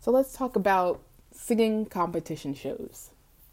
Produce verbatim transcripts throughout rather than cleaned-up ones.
So let's talk about singing competition shows.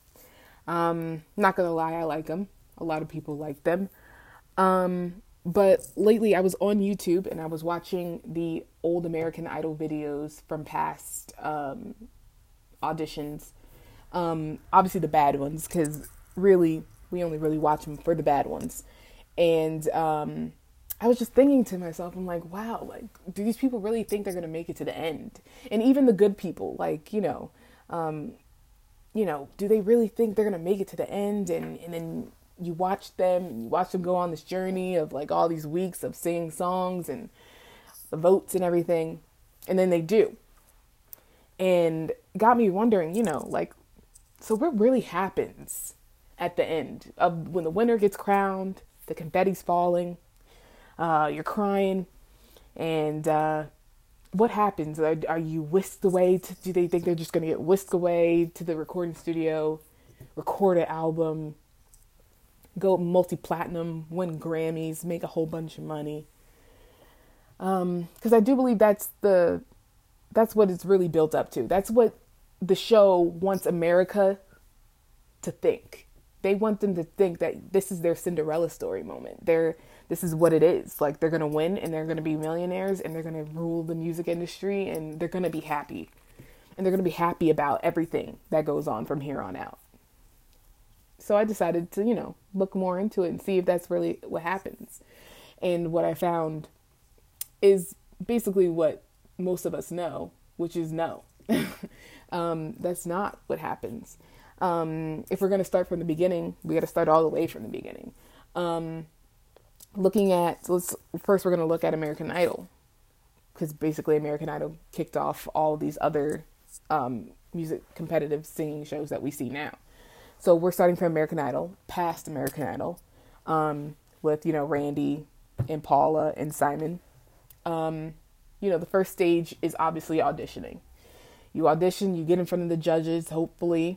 Um, not gonna lie, I like them. A lot of people like them. Um, but lately I was on YouTube and I was watching the old American Idol videos from past um, auditions. Um, obviously the bad ones, because really we only really watch them for the bad ones. And um, I was just thinking to myself, I'm like, wow, like, do these people really think they're gonna make it to the end? And even the good people, like, you know, um, you know, do they really think they're gonna make it to the end? And and then you watch them, and you watch them go on this journey of like all these weeks of singing songs and the votes and everything, and then they do. And it got me wondering, you know, like, so what really happens at the end of when the winner gets crowned, the confetti's falling, uh, you're crying, and uh, what happens? Are, are you whisked away? To, do they think they're just going to get whisked away to the recording studio, record an album, go multi-platinum, win Grammys, make a whole bunch of money? Um, because I do believe that's the that's what it's really built up to. That's what the show wants America to think. They want them to think that this is their Cinderella story moment. They're this is what it is. Like, they're gonna win and they're gonna be millionaires and they're gonna rule the music industry and they're gonna be happy. And they're gonna be happy about everything that goes on from here on out. So I decided to, you know, look more into it and see if that's really what happens. And what I found is basically what most of us know, which is no. um, that's not what happens. Um, if we're going to start from the beginning, we got to start all the way from the beginning. Um, looking at, so let's, first we're going to look at American Idol, because basically American Idol kicked off all these other um, music competitive singing shows that we see now. So we're starting from American Idol, past American Idol, um, with, you know, Randy and Paula and Simon. Um, you know, the first stage is obviously auditioning. You audition, you get in front of the judges, hopefully,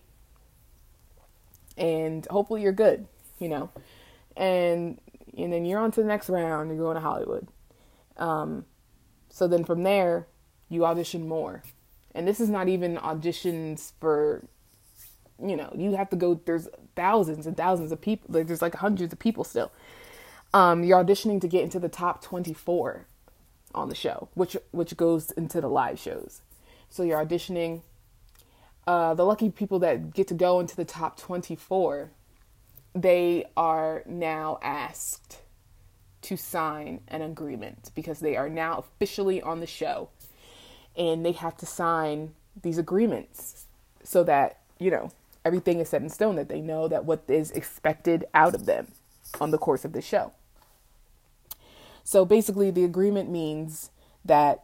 and hopefully you're good, you know, and and then you're on to the next round, you're going to Hollywood. Um, so then from there, you audition more. And this is not even auditions for, you know, you have to go, there's thousands and thousands of people, like there's like hundreds of people still. Um, you're auditioning to get into the top twenty-four on the show, which which goes into the live shows. So you're auditioning. Uh, the lucky people that get to go into the top twenty-four, they are now asked to sign an agreement because they are now officially on the show. And they have to sign these agreements so that, you know, everything is set in stone, that they know that what is expected out of them on the course of the show. So basically the agreement means that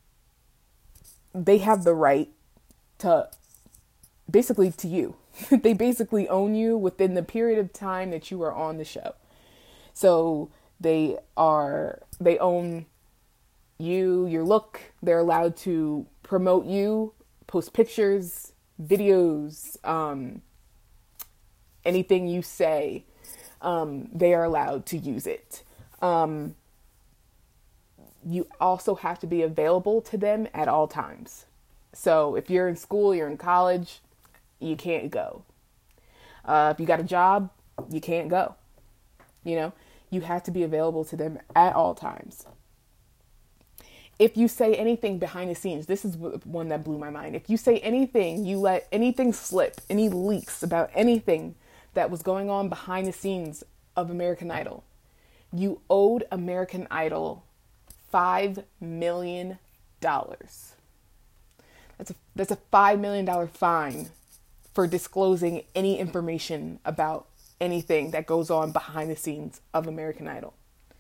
they have the right to, basically to you. They basically own you within the period of time that you are on the show. So they are, they own you, your look. They're allowed to promote you, post pictures, videos, um, anything you say, um, they are allowed to use it. Um, you also have to be available to them at all times. So if you're in school, you're in college, you can't go. Uh, if you got a job, you can't go. You know, you have to be available to them at all times. If you say anything behind the scenes, this is one that blew my mind. If you say anything, you let anything slip, any leaks about anything that was going on behind the scenes of American Idol, you owed American Idol five million dollars. That's a, that's a five million dollars fine for disclosing any information about anything that goes on behind the scenes of American Idol.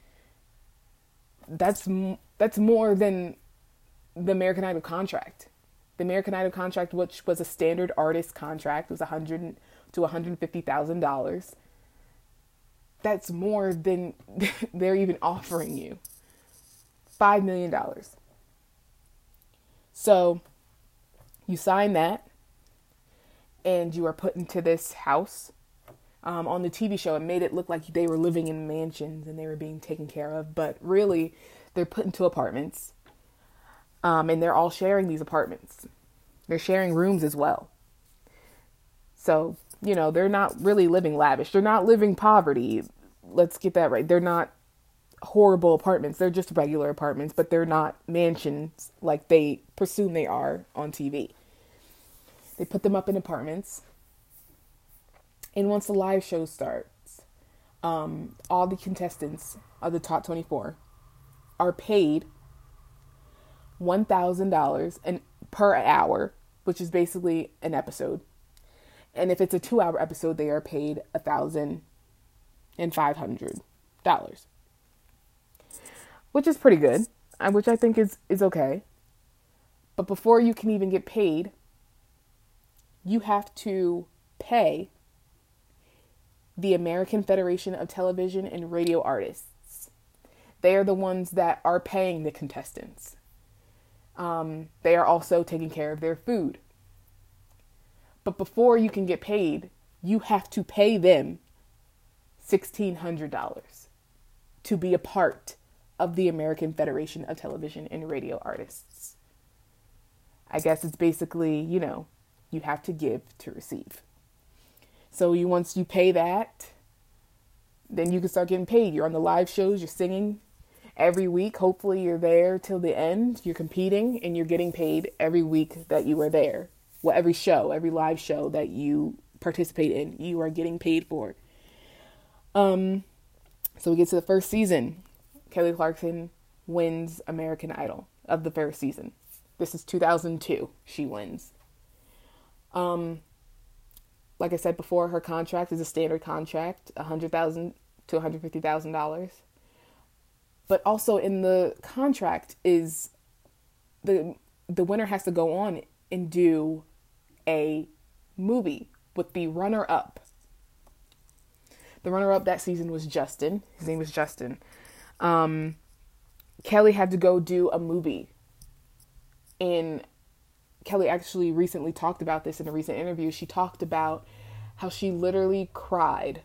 That's that's more than the American Idol contract. The American Idol contract, which was a standard artist contract, was one hundred to one hundred fifty thousand dollars. That's more than they're even offering you. five million dollars. So you sign that and you are put into this house. Um, on the T V show, it made it look like they were living in mansions and they were being taken care of. But really, they're put into apartments. Um, and they're all sharing these apartments. They're sharing rooms as well. So, you know, they're not really living lavish. They're not living poverty. Let's get that right. They're not horrible apartments. They're just regular apartments, but they're not mansions like they presume they are on T V. They put them up in apartments. And once the live show starts, um, all the contestants of the top twenty-four are paid one thousand dollars and per hour, which is basically an episode. And if it's a two-hour episode, they are paid one thousand five hundred dollars, which is pretty good, which I think is, is okay. But before you can even get paid, you have to pay the American Federation of Television and Radio Artists. They are the ones that are paying the contestants. Um, they are also taking care of their food. But before you can get paid, you have to pay them one thousand six hundred dollars to be a part of the American Federation of Television and Radio Artists. I guess it's basically, you know, you have to give to receive. So you once you pay that, then you can start getting paid. You're on the live shows, you're singing every week. Hopefully you're there till the end. You're competing and you're getting paid every week that you are there. Well, every show, every live show that you participate in, you are getting paid for. Um, so we get to the first season. Kelly Clarkson wins American Idol of the first season. This is two thousand two. She wins. Um, like I said before, her contract is a standard contract, one hundred thousand dollars to one hundred fifty thousand dollars. But also in the contract is the the winner has to go on and do a movie with the runner-up. The runner-up that season was Justin. His name was Justin. Um, Kelly had to go do a movie. And Kelly actually recently talked about this in a recent interview. She talked about how she literally cried.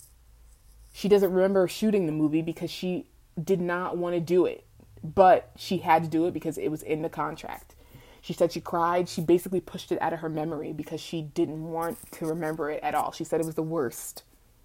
She doesn't remember shooting the movie because she did not want to do it. But she had to do it because it was in the contract. She said she cried. She basically pushed it out of her memory because she didn't want to remember it at all. She said it was the worst.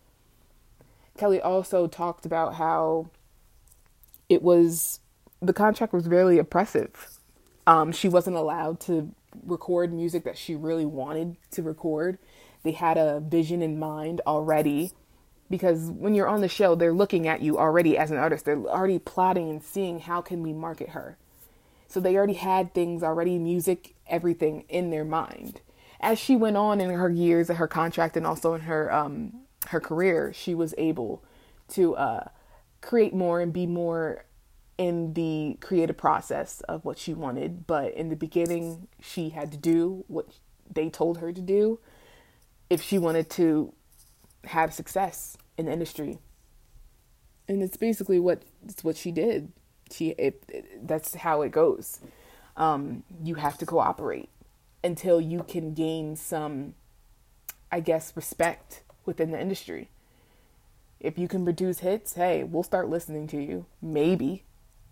Kelly also talked about how it was, the contract was very oppressive. Um, she wasn't allowed to record music that she really wanted to record. They had a vision in mind already, because when you're on the show, they're looking at you already as an artist. They're already plotting and seeing how can we market her. So they already had things already, music, everything in their mind. As she went on in her years of her contract and also in her um, her career, she was able to uh, create more and be more in the creative process of what she wanted. But in the beginning, she had to do what they told her to do if she wanted to have success in the industry. And it's basically what it's what she did. She it, it that's how it goes. Um, you have to cooperate until you can gain some, I guess, respect within the industry. If you can produce hits, hey, we'll start listening to you. Maybe.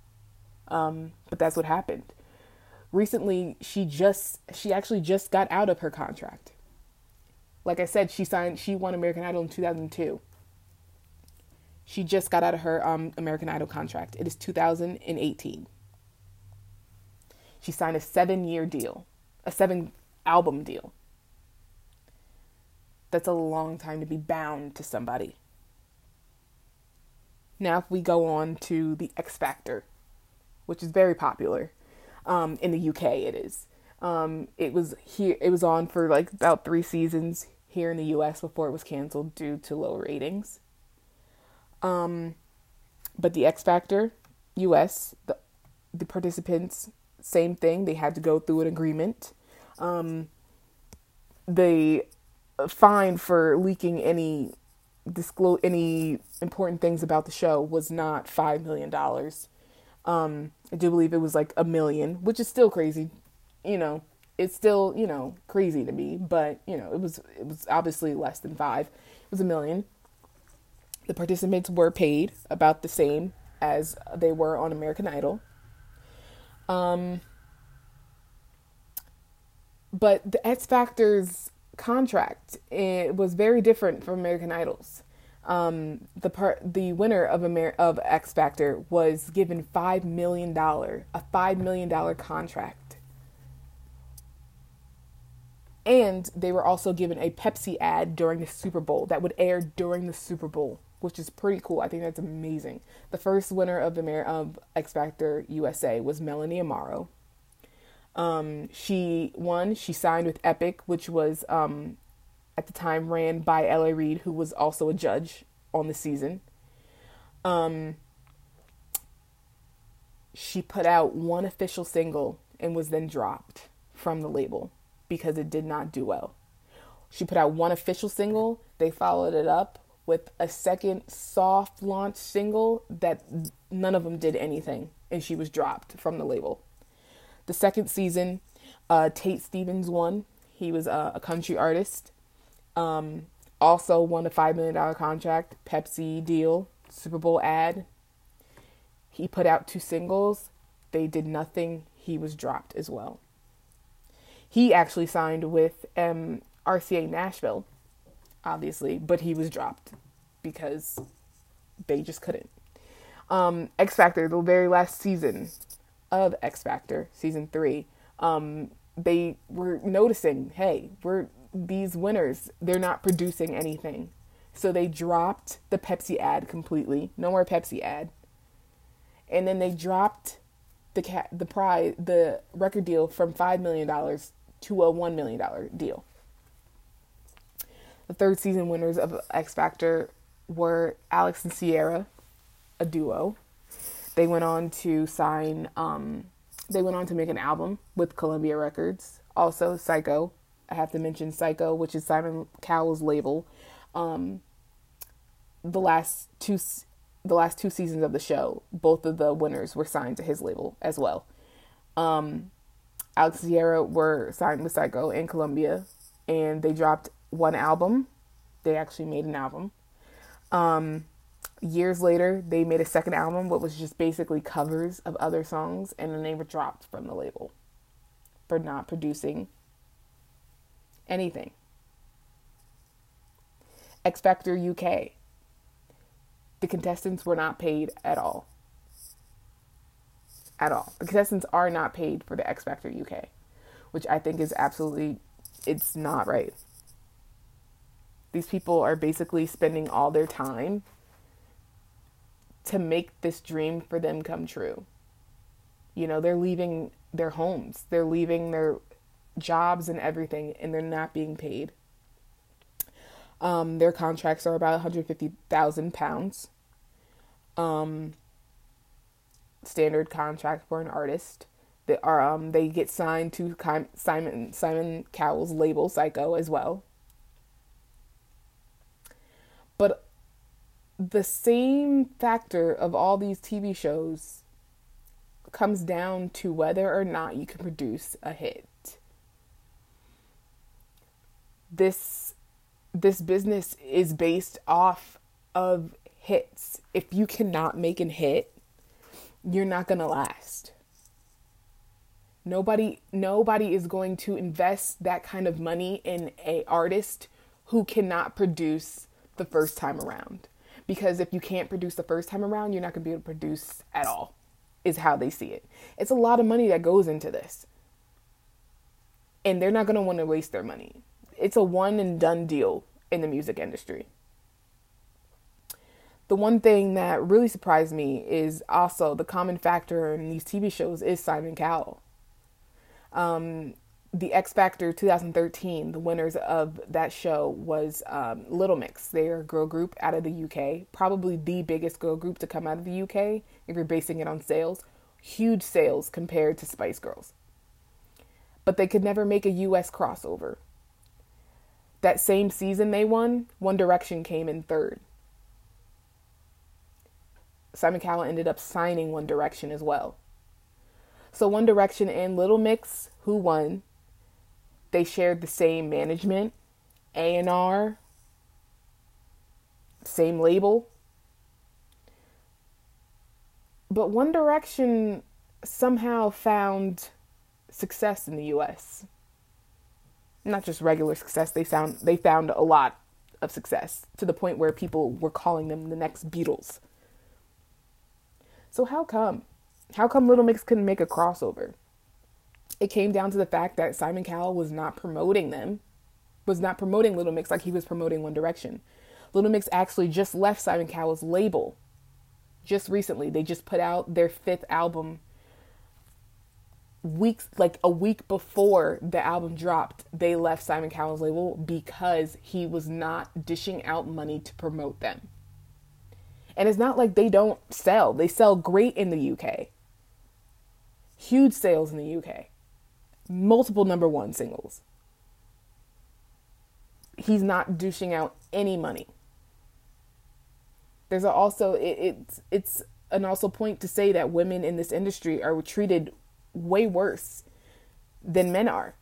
Um, but that's what happened. Recently, she just, she actually just got out of her contract. Like I said, she signed, she won American Idol in two thousand two. She just got out of her um, American Idol contract. It is two thousand eighteen. She signed a seven-year deal, a seven-album deal. That's a long time to be bound to somebody. Now, if we go on to the X Factor, which is very popular. Um, in the U K, it is. Um, it was here. It was on for like about three seasons here in the U S before it was canceled due to low ratings. Um, but the X Factor, U S, the the participants, same thing. They had to go through an agreement. Um, the fine for leaking any disclose any important things about the show was not five million dollars. Um, I do believe it was like a million, which is still crazy. You know, it's still, you know, crazy to me, but you know, it was, it was obviously less than five. It was a million. The participants were paid about the same as they were on American Idol. Um, But the X Factor's contract, it was very different from American Idol's. Um, the part, the winner of Amer- of X Factor was given five million dollar, a five million dollar contract, and they were also given a Pepsi ad during the Super Bowl that would air during the Super Bowl, which is pretty cool. I think that's amazing. The first winner of Amer- of X Factor U S A was Melanie Amaro. Um, she won. She signed with Epic, which was um, at the time ran by L A. Reid, who was also a judge on the season. Um, she put out one official single and was then dropped from the label because it did not do well. She put out one official single. They followed it up with a second soft launch single that none of them did anything, and she was dropped from the label. The second season, uh, Tate Stevens won. He was uh, a country artist. Um, also won a five million dollars contract, Pepsi deal, Super Bowl ad. He put out two singles. They did nothing. He was dropped as well. He actually signed with um, R C A Nashville, obviously, but he was dropped because they just couldn't. Um, X Factor, the very last season of X Factor, season three, um, they were noticing, hey, we're these winners, they're not producing anything. So they dropped the Pepsi ad completely. No more Pepsi ad. And then they dropped the ca- the prize, the record deal from five million dollars to a one million dollars deal. The third season winners of X Factor were Alex and Sierra, a duo. They went on to sign, um, they went on to make an album with Columbia Records. Also, Psycho. I have to mention Psycho, which is Simon Cowell's label. Um, the last two, the last two seasons of the show, both of the winners were signed to his label as well. Um, Alex and Sierra were signed with Psycho and Columbia, and they dropped one album. They actually made an album. Um, years later, they made a second album, what was just basically covers of other songs, and then they were dropped from the label for not producing anything. X Factor U K. The contestants were not paid at all. At all. The contestants are not paid for the X Factor U K, which I think is absolutely, it's not right. These people are basically spending all their time to make this dream for them come true. You know, they're leaving their homes, they're leaving their jobs and everything, and they're not being paid. Um, their contracts are about one hundred fifty thousand pounds. Um, standard contract for an artist. They are um they get signed to Simon Simon Cowell's label, Psycho, as well. But the same factor of all these T V shows comes down to whether or not you can produce a hit. This this business is based off of hits. If you cannot make a hit, you're not going to last. Nobody nobody is going to invest that kind of money in an artist who cannot produce the first time around. Because if you can't produce the first time around, you're not going to be able to produce at all, is how they see it. It's a lot of money that goes into this. And they're not going to want to waste their money. It's a one and done deal in the music industry. The one thing that really surprised me is also the common factor in these T V shows is Simon Cowell. Um, the X Factor twenty thirteen, the winners of that show was um, Little Mix. They are a girl group out of the U K, probably the biggest girl group to come out of the U K if you're basing it on sales. Huge sales compared to Spice Girls. But they could never make a U S crossover. That same season they won, One Direction came in third. Simon Cowell ended up signing One Direction as well. So One Direction and Little Mix, who won, they shared the same management, A and R, same label. But One Direction somehow found success in the U S. Not just regular success. They found they found a lot of success to the point where people were calling them the next Beatles. So how come? How come Little Mix couldn't make a crossover? It came down to the fact that Simon Cowell was not promoting them, was not promoting Little Mix like he was promoting One Direction. Little Mix actually just left Simon Cowell's label just recently. They just put out their fifth album weeks, like a week before the album dropped. They left Simon Cowell's label because he was not dishing out money to promote them. And it's not like they don't sell. They sell great in the U K. Huge sales in the U K. Multiple number one singles. He's not dishing out any money. There's also, it, it's, it's an also point to say that women in this industry are treated way worse than men are.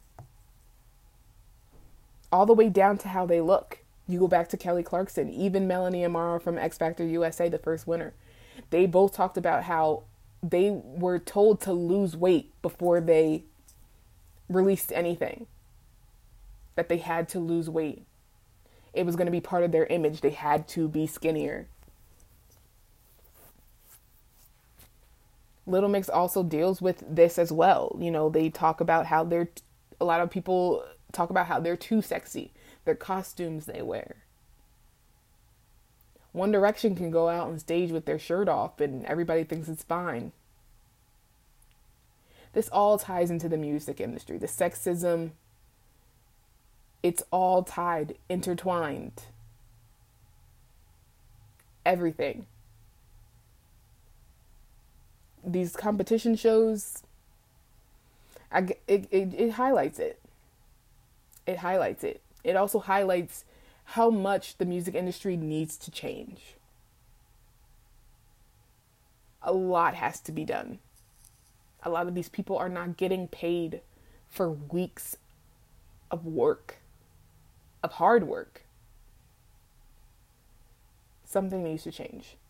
All the way down to how they look. You go back to Kelly Clarkson, even Melanie Amaro from X Factor U S A, the first winner. They both talked about how they were told to lose weight before they released anything. That they had to lose weight. It was going to be part of their image. They had to be skinnier. Little Mix also deals with this as well. You know, they talk about how they're, a lot of people talk about how they're too sexy. Their costumes they wear. One Direction can go out on stage with their shirt off and everybody thinks it's fine. This all ties into the music industry. The sexism, it's all tied, intertwined. Everything. These competition shows, I, it, it, it highlights it. It highlights it. It also highlights how much the music industry needs to change. A lot has to be done. A lot of these people are not getting paid for weeks of work, of hard work. Something needs to change.